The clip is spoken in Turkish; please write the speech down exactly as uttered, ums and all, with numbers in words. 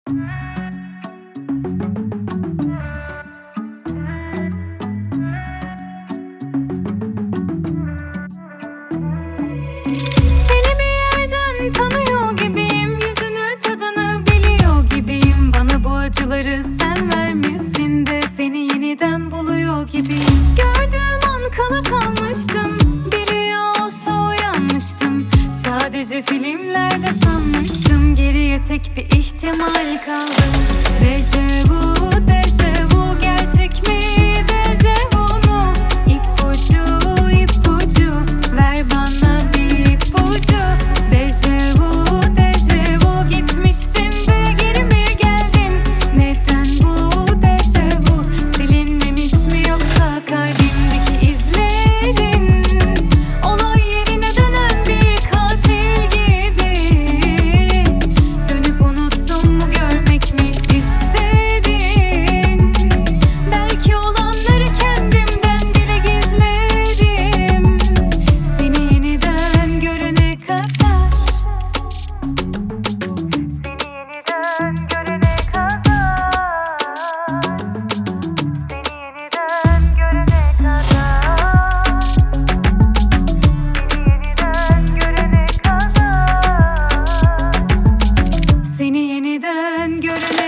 Seni bir yerden tanıyor gibiyim, yüzünü tadını biliyor gibiyim. Bana bu acıları sen vermişsin de seni yeniden buluyor gibiyim. Gördüğüm an kala kalmıştım, bir rüya olsa uyanmıştım. Sadece filmlerde sanmıştım, geriye tek bir ihtimal kaldı. Dejavu, dejavu, gerçek mi dejavu mu? İpucu, ipucu, ver bana bir ipucu. Dejavu, dejavu, gitmiştin de geri mi geldin? Neden bu dejavu? Silinmemiş mi yoksa kalbimdeki izlerin? Olay yerine dönen bir katil gibi. Dönüp unuttum mu, görmek mi istedin? Belki olanları kendimden bile gizledim. Seni yeniden görene kadar. Seni yeniden görene kadar. Seni yeniden görene kadar. Seni yeniden görene kadar. Seni yeniden görene